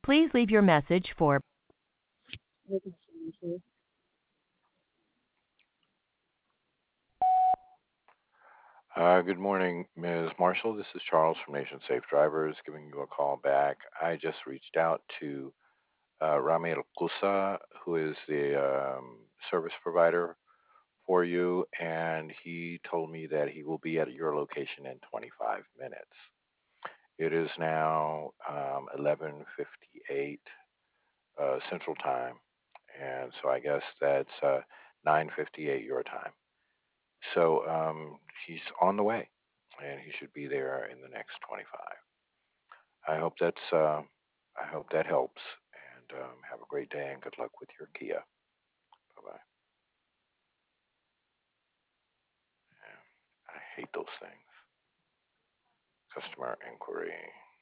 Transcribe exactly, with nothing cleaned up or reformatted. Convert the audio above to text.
Please leave your message for Uh, good morning, Miz Marshall. This is Charles from Nation Safe Drivers giving you a call back. I just reached out to uh, Ramil Kusa, who is the um, service provider for you, and he told me that he will be at your location in twenty-five minutes. It is now um, eleven fifty-eight uh, Central Time, and so I guess that's uh, nine fifty-eight your time. So um, he's on the way, and he should be there in the next twenty-five. I hope that's uh, I hope that helps, and um, have a great day and good luck with your Kia. Bye bye. Yeah, I hate those things. Customer inquiry.